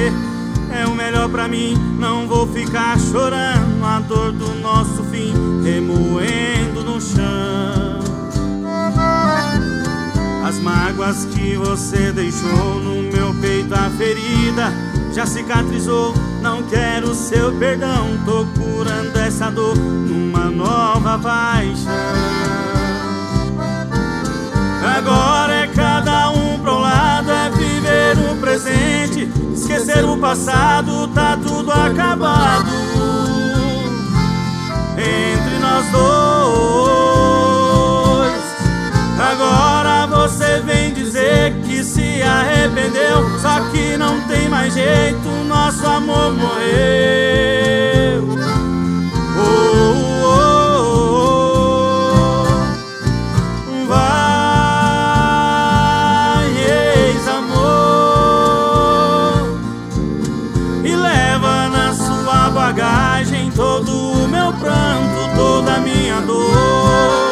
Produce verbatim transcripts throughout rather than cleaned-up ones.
você é o melhor pra mim. Não vou ficar chorando a dor do nosso fim, remoendo no chão as mágoas que você deixou no meu peito. A ferida já cicatrizou, não quero seu perdão. Tô curando essa dor numa nova paixão. Agora é cada um pro lado, é viver o presente, esquecer o passado, tá tudo acabado entre nós dois. Agora você vem dizer que se arrependeu, só que não tem mais jeito, nosso amor morreu. Oh, oh, oh, oh. Vai, ex-amor, e leva na sua bagagem todo o meu pranto, toda a minha dor.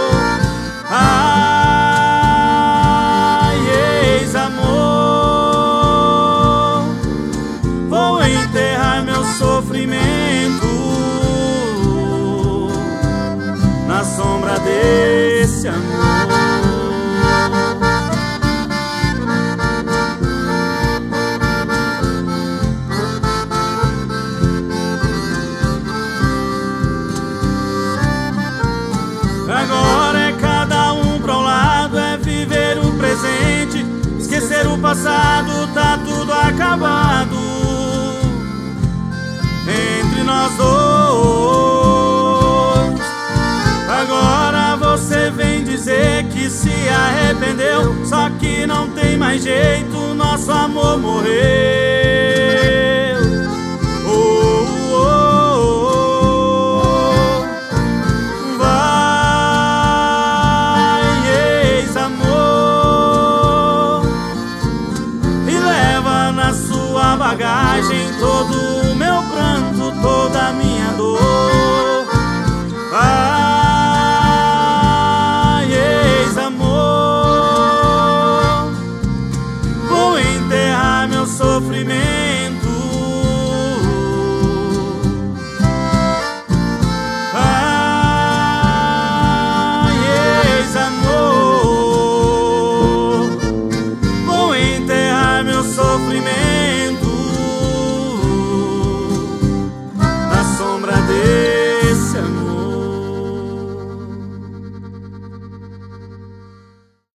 Ai, ex-amor, vou enterrar meu sofrimento na sombra desse amor. Agora é cada um pro lado, é viver o presente, esquecer o passado, tá tudo acabado entre nós dois. Agora você vem dizer que se arrependeu, só que não tem mais jeito, nosso amor morreu.